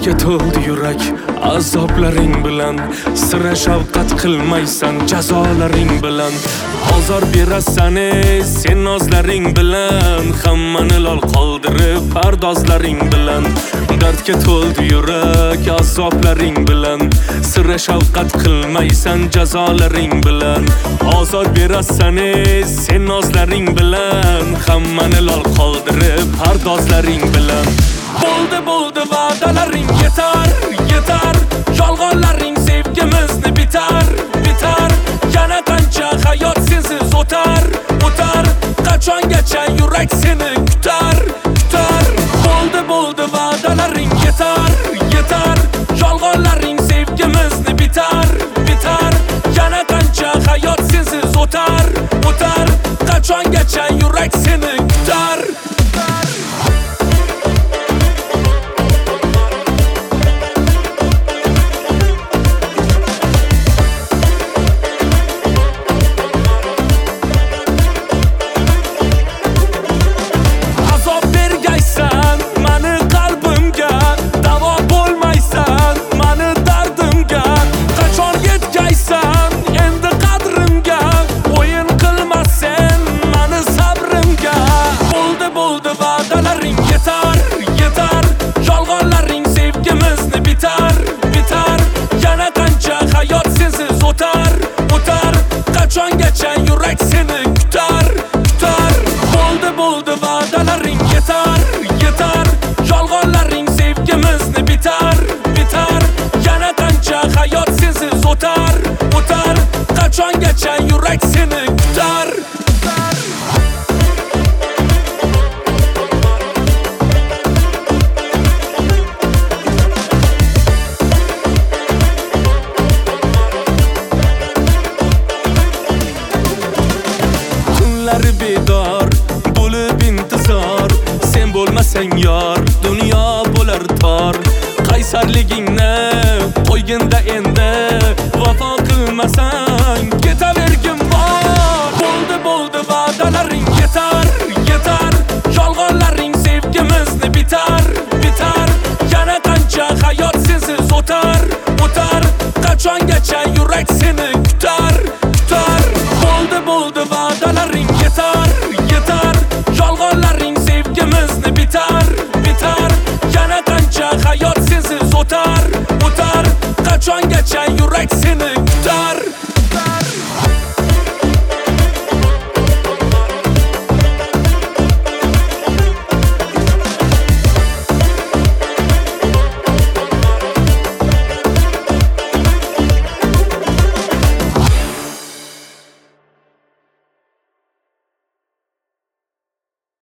Dardga to'ldi yurak azoblaring bilan, sira shafqat qilmaysan jazolaring bilan. Ozor berasan sen nozlaring bilan, hammani lol qoldirib pardozlaring bilan. Dardga to'ldi yurak azoblaring bilan, sira shafqat qilmaysan jazolaring bilan. Ozor berasan sen nozlaring bilan, hammani lol qoldirib pardozlaring bilan. Bo'ldi va'dalaring yetar, yetar. Yolg'onlaring sevgimizni bitar, bitar. Yana qancha hayot sensiz o'tar, o'tar. Qachongacha yurak seni kutar, kutar. Bo'ldi va'dalaring yetar, yetar. Yolg'onlaring sevgimizni bitar, bitar. Yana qancha hayot sensiz o'tar, o'tar. Qachongacha yurak seni kutar. Qachongacha yurak seni kutar, kutar. Bo'ldi va'dalaring yetar, yetar. Yolg'onlaring sevgimizni bitar, bitar. Yana qancha hayot sensiz o'tar, o'tar. Qachongacha yurak seni kutar. Bedor bo'lib intizor, sen bo'lmasang yor, dunyo bo'lar tor. Qaysarligingni qo'yginda endi, vafo qilmasang ketavergin bor. Bo'ldi va'dalaring yetar, yetar. Yolg'onlaring sevgimizni bitar, bitar. Yana qancha hayot sensiz o'tar, o'tar. Qachongacha yurak seni kutar, kutar. Bo'ldi va'dalaring yetar, yetar. Yolg'onlaring sevgimizni bitar, bitar. Yana qancha hayot sensiz o'tar, o'tar. Qachongacha yurak seni